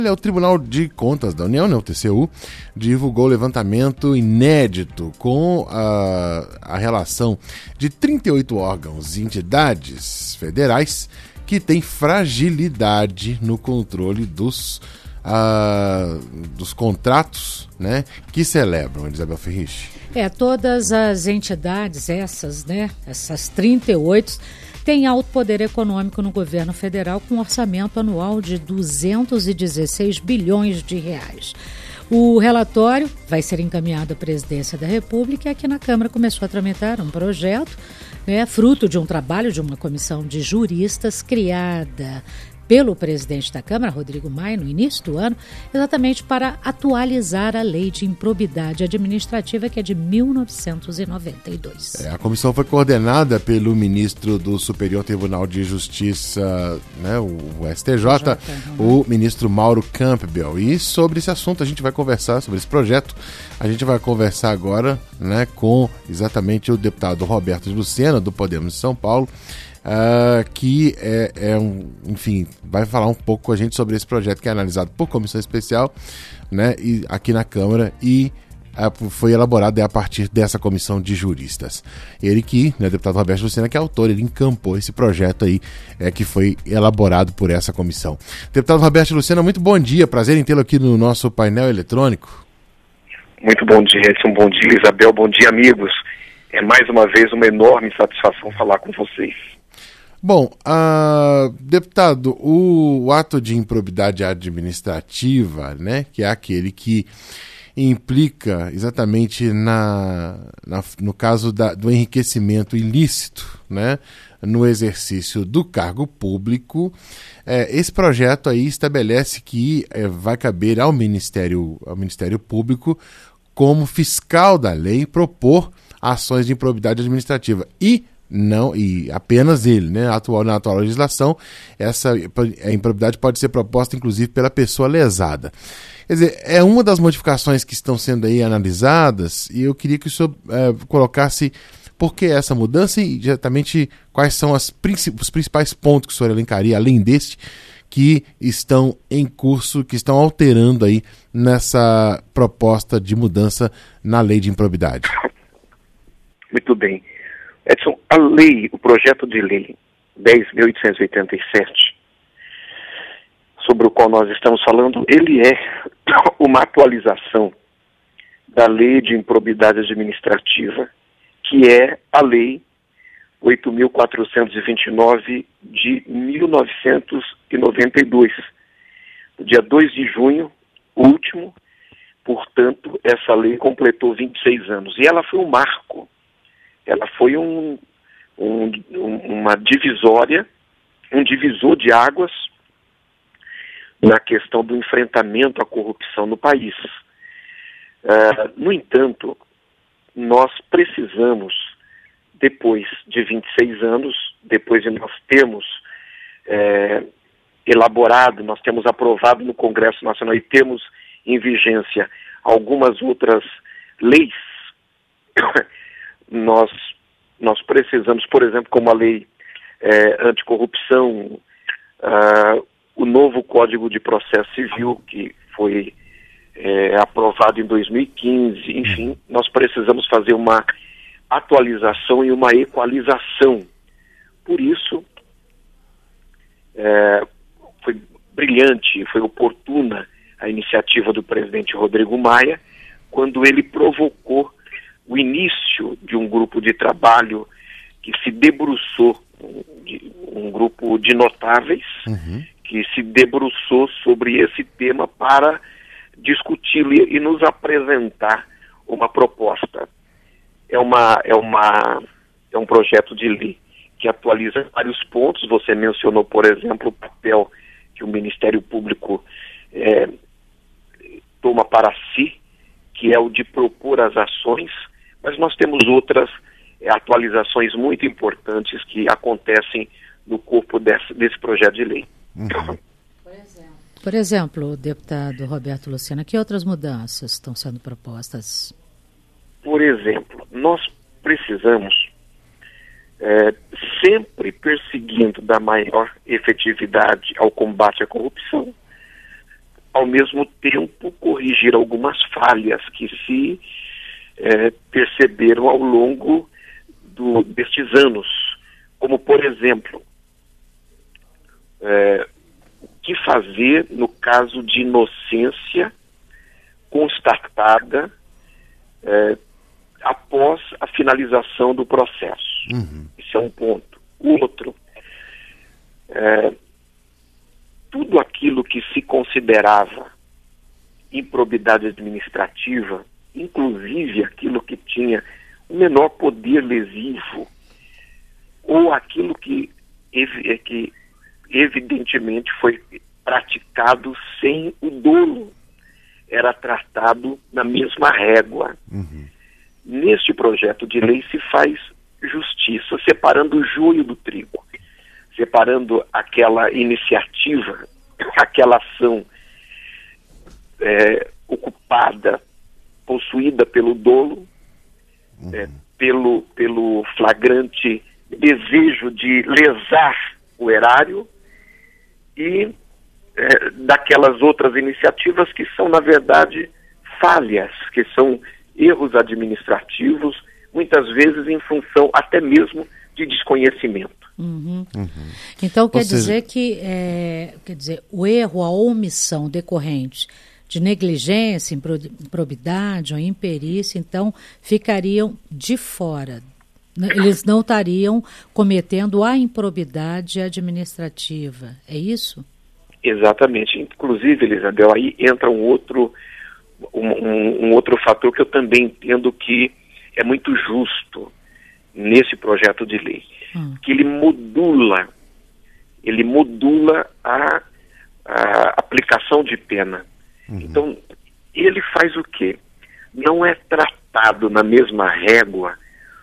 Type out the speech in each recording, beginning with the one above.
O Tribunal de Contas da União, o TCU, divulgou o levantamento inédito com a relação de 38 órgãos e entidades federais que têm fragilidade no controle dos contratos, né, que celebram, Isabel Ferrich. Todas as entidades, essas 38, têm alto poder econômico no governo federal com um orçamento anual de 216 bilhões de reais. O relatório vai ser encaminhado à Presidência da República e aqui na Câmara começou a tramitar um projeto, fruto de um trabalho de uma comissão de juristas criada pelo presidente da Câmara, Rodrigo Maia, no início do ano, exatamente para atualizar a lei de improbidade administrativa, que é de 1992. A comissão foi coordenada pelo ministro do Superior Tribunal de Justiça, o STJ, o ministro Mauro Campbell. E sobre esse assunto a gente vai conversar, sobre esse projeto, a gente vai conversar agora, com exatamente o deputado Roberto de Lucena, do Podemos de São Paulo, que enfim, vai falar um pouco com a gente sobre esse projeto que é analisado por comissão especial, e aqui na Câmara, e foi elaborado a partir dessa comissão de juristas. Ele que, deputado Roberto Lucena, que é autor, ele encampou esse projeto aí, que foi elaborado por essa comissão. Deputado Roberto Lucena, muito bom dia, prazer em tê-lo aqui no nosso painel eletrônico. Muito bom dia, Edson, bom dia, Isabel, bom dia, amigos. É mais uma vez uma enorme satisfação falar com vocês. Bom, deputado, o ato de improbidade administrativa, que é aquele que implica exatamente no caso do enriquecimento ilícito, no exercício do cargo público, esse projeto aí estabelece que vai caber ao Ministério Público, como fiscal da lei, propor ações de improbidade administrativa e apenas ele, na atual legislação, essa improbidade pode ser proposta, inclusive, pela pessoa lesada. Quer dizer, é uma das modificações que estão sendo aí analisadas, e eu queria que o senhor colocasse por que essa mudança e exatamente quais são os principais pontos que o senhor elencaria, além deste, que estão em curso, que estão alterando aí nessa proposta de mudança na lei de improbidade. Muito bem. Edson, o projeto de lei 10.887, sobre o qual nós estamos falando, ele é uma atualização da lei de improbidade administrativa, que é a lei 8.429 de 1992. No dia 2 de junho, último, portanto, essa lei completou 26 anos. E ela foi um marco. Ela foi uma divisória, um divisor de águas na questão do enfrentamento à corrupção no país. No entanto, nós precisamos, depois de 26 anos, depois de nós termos elaborado, nós temos aprovado no Congresso Nacional e temos em vigência algumas outras leis, nós precisamos, por exemplo, como a lei anticorrupção, o novo Código de Processo Civil, que foi aprovado em 2015, enfim, nós precisamos fazer uma atualização e uma equalização. Por isso, foi brilhante, foi oportuna a iniciativa do presidente Rodrigo Maia, quando ele provocou o início de um grupo de trabalho que se debruçou, um grupo de notáveis, que se debruçou sobre esse tema para discuti-lo e nos apresentar uma proposta. É um projeto de lei que atualiza vários pontos. Você mencionou, por exemplo, o papel que o Ministério Público toma para si, que é o de propor as ações, mas nós temos outras atualizações muito importantes que acontecem no corpo desse projeto de lei. Por exemplo, deputado Roberto Lucena, que outras mudanças estão sendo propostas? Por exemplo, nós precisamos, sempre perseguindo da maior efetividade ao combate à corrupção, ao mesmo tempo, corrigir algumas falhas que se perceberam ao longo destes anos. Como, por exemplo, o que fazer no caso de inocência constatada após a finalização do processo. Esse é um ponto. O outro, tudo aquilo que se considerava improbidade administrativa, inclusive aquilo que tinha o menor poder lesivo, ou aquilo que evidentemente foi praticado sem o dolo, era tratado na mesma régua. Neste projeto de lei se faz justiça, separando o joio do trigo, separando aquela iniciativa, aquela ação ocupada, possuída pelo dolo, pelo flagrante desejo de lesar o erário, e daquelas outras iniciativas que são, na verdade, falhas, que são erros administrativos, muitas vezes em função até mesmo de desconhecimento. Então quer dizer que o erro, a omissão decorrente de negligência, improbidade ou imperícia, então ficariam de fora. Eles não estariam cometendo a improbidade administrativa, é isso? Exatamente. Inclusive, Elisabel, aí entra um outro fator que eu também entendo que é muito justo nesse projeto de lei, que ele modula a aplicação de pena. Então, ele faz o quê? Não é tratado na mesma régua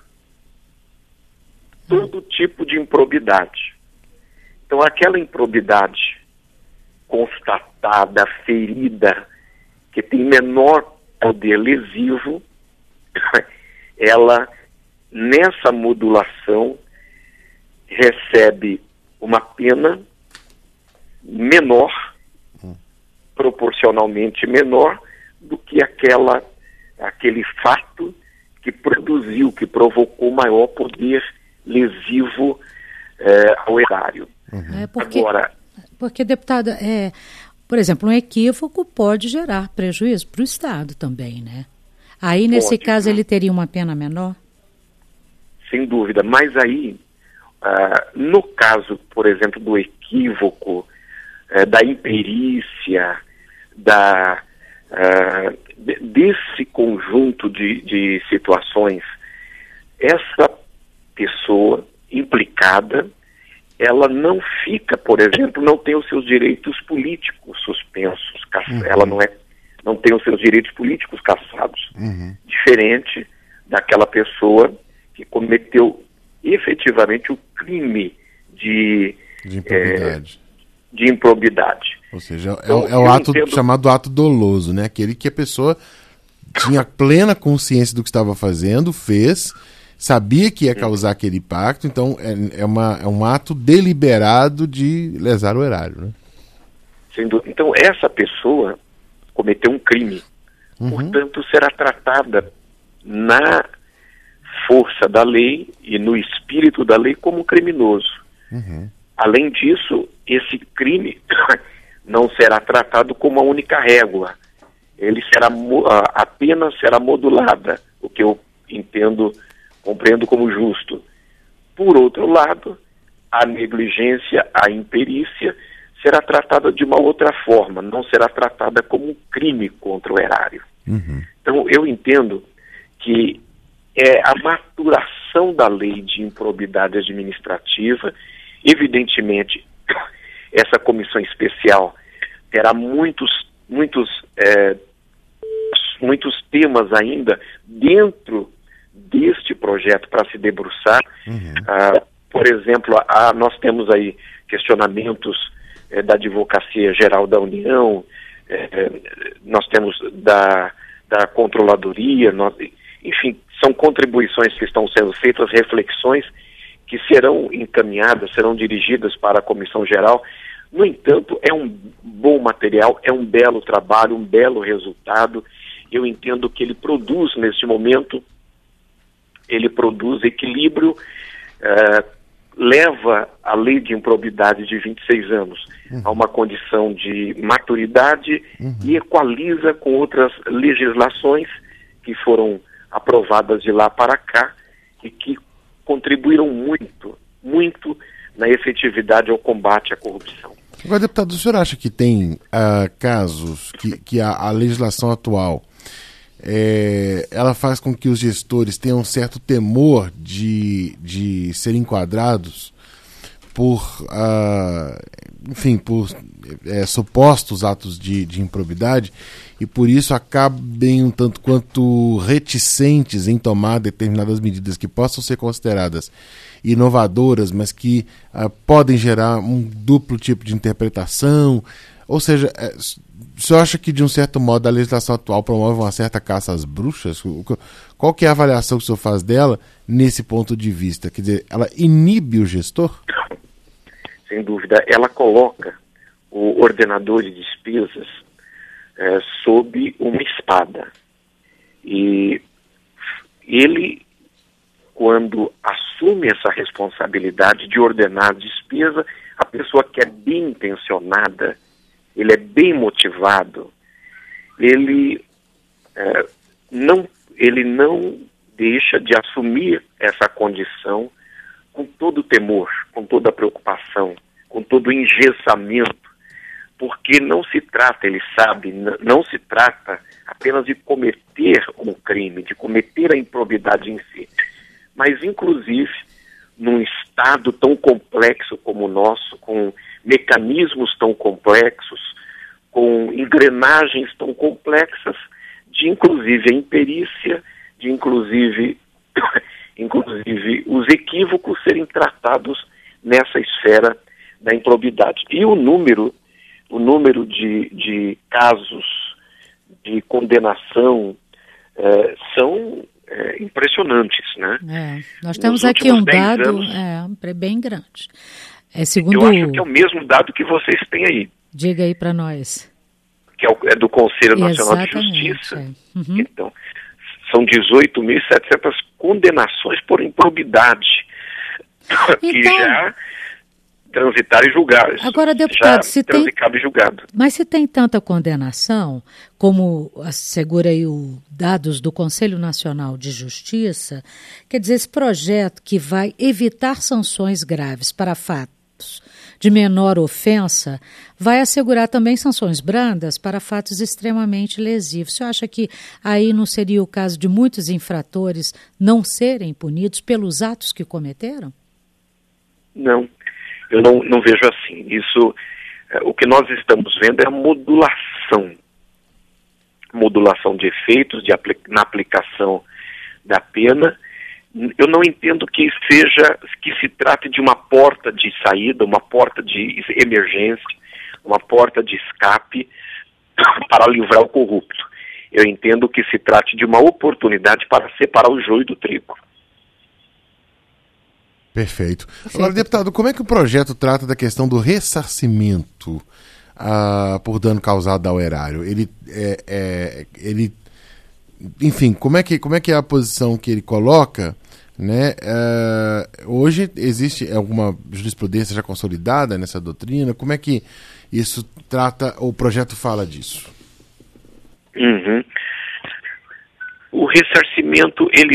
todo tipo de improbidade. Então, aquela improbidade constatada, ferida, que tem menor poder lesivo, ela, nessa modulação, recebe uma pena menor, proporcionalmente menor, do que aquele fato que provocou maior poder lesivo ao erário. Porque, deputada, por exemplo, um equívoco pode gerar prejuízo para o Estado também, né? Aí, nesse caso, ele teria uma pena menor? Sem dúvida, mas aí, no caso, por exemplo, do equívoco, da imperícia, desse conjunto de situações, essa pessoa implicada, ela não fica, por exemplo, não tem os seus direitos políticos suspensos, ela não tem os seus direitos políticos cassados, diferente daquela pessoa que cometeu efetivamente o crime de improbidade. Ou seja, então, é o ato chamado ato doloso, né? Aquele que a pessoa tinha plena consciência do que estava fazendo, fez, sabia que ia causar aquele impacto, então é um ato deliberado de lesar o erário, né? Então, essa pessoa cometeu um crime, portanto, será tratada na força da lei e no espírito da lei como criminoso. Além disso, esse crime não será tratado como a única régua. A pena será modulada, o que eu compreendo como justo. Por outro lado, a negligência, a imperícia, será tratada de uma outra forma, não será tratada como um crime contra o erário. Então, eu entendo que é a maturação da lei de improbidade administrativa. Evidentemente, essa comissão especial terá muitos temas ainda dentro deste projeto para se debruçar. Por exemplo, nós temos aí questionamentos da Advocacia Geral da União, nós temos da Controladoria, enfim, são contribuições que estão sendo feitas, reflexões que serão encaminhadas, serão dirigidas para a Comissão Geral, No entanto, é um bom material, é um belo trabalho, um belo resultado. Eu entendo que ele produz, neste momento, ele produz equilíbrio, leva a lei de improbidade de 26 anos a uma condição de maturidade e equaliza com outras legislações que foram aprovadas de lá para cá e que contribuíram muito na efetividade ao combate à corrupção. Agora, deputado, o senhor acha que tem casos que a legislação atual ela faz com que os gestores tenham um certo temor de serem enquadrados por supostos atos de improbidade e por isso acabem um tanto quanto reticentes em tomar determinadas medidas que possam ser consideradas inovadoras, mas que podem gerar um duplo tipo de interpretação? Ou seja, o senhor acha que, de um certo modo, a legislação atual promove uma certa caça às bruxas? Qual que é a avaliação que o senhor faz dela nesse ponto de vista? Quer dizer, ela inibe o gestor? Sem dúvida. Ela coloca o ordenador de despesas sob uma espada. E ele, quando assume essa responsabilidade de ordenar a despesa, a pessoa que é bem intencionada, ele é bem motivado, ele não deixa de assumir essa condição com todo o temor, com toda a preocupação, com todo o engessamento, porque não se trata, ele sabe, não se trata apenas de cometer um crime, de cometer a improbidade em si, mas inclusive num estado tão complexo como o nosso, com mecanismos tão complexos, com engrenagens tão complexas, de inclusive a imperícia, de inclusive os equívocos serem tratados nessa esfera da improbidade. E o número de casos de condenação são impressionantes, né? Nós temos aqui um dado bem grande. Eu acho que é o mesmo dado que vocês têm aí. Diga aí para nós. Que é do Conselho Nacional de Justiça. Então, são 18.700 condenações por improbidade que já transitaram e julgaram. Agora, deputado, mas se tem tanta condenação, como assegura aí os dados do Conselho Nacional de Justiça, quer dizer, esse projeto que vai evitar sanções graves para fatos de menor ofensa, vai assegurar também sanções brandas para fatos extremamente lesivos. Você acha que aí não seria o caso de muitos infratores não serem punidos pelos atos que cometeram? Não, eu não vejo assim. Isso, o que nós estamos vendo é a modulação de efeitos na aplicação da pena. Eu não entendo que se trate de uma porta de saída, uma porta de emergência, uma porta de escape para livrar o corrupto. Eu entendo que se trate de uma oportunidade para separar o joio do trigo. Perfeito. Agora, deputado, como é que o projeto trata da questão do ressarcimento por dano causado ao erário? Enfim, como é que é a posição que ele coloca, né? Hoje existe alguma jurisprudência já consolidada nessa doutrina? Como é que isso trata, o projeto fala disso? O ressarcimento, ele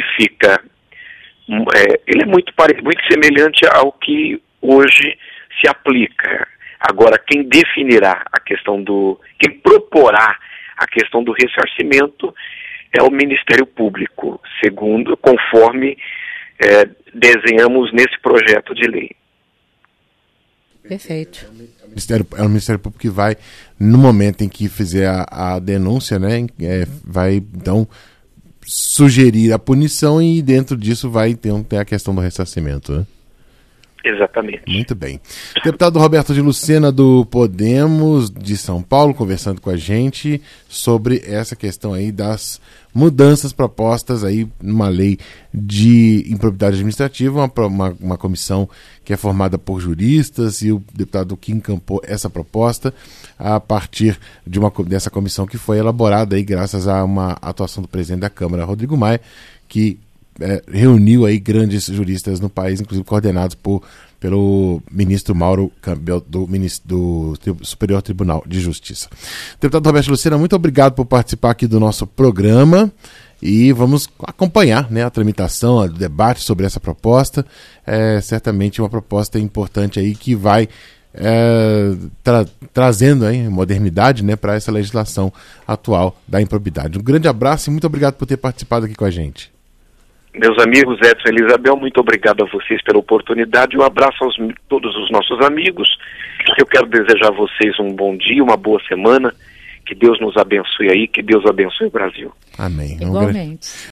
é muito semelhante ao que hoje se aplica. Agora, quem definirá quem proporá a questão do ressarcimento é o Ministério Público, conforme desenhamos nesse projeto de lei. Perfeito. É o Ministério Público que vai, no momento em que fizer a denúncia, né, vai então sugerir a punição e dentro disso vai ter a questão do ressarcimento, né? Exatamente. Muito bem. Deputado Roberto de Lucena, do Podemos de São Paulo, conversando com a gente sobre essa questão aí das mudanças propostas aí numa lei de improbidade administrativa, uma comissão que é formada por juristas, e o deputado que encampou essa proposta a partir dessa comissão que foi elaborada aí graças a uma atuação do presidente da Câmara, Rodrigo Maia, que reuniu aí grandes juristas no país, inclusive coordenados pelo ministro Mauro Campbell, do Superior Tribunal de Justiça. Deputado Roberto Lucena, muito obrigado por participar aqui do nosso programa e vamos acompanhar, né, a tramitação, o debate sobre essa proposta. É certamente uma proposta importante aí que vai trazendo aí modernidade, né, para essa legislação atual da improbidade. Um grande abraço e muito obrigado por ter participado aqui com a gente. Meus amigos Edson e Elisabel, muito obrigado a vocês pela oportunidade. Um abraço a todos os nossos amigos. Eu quero desejar a vocês um bom dia, uma boa semana. Que Deus nos abençoe aí, que Deus abençoe o Brasil. Amém. Igualmente.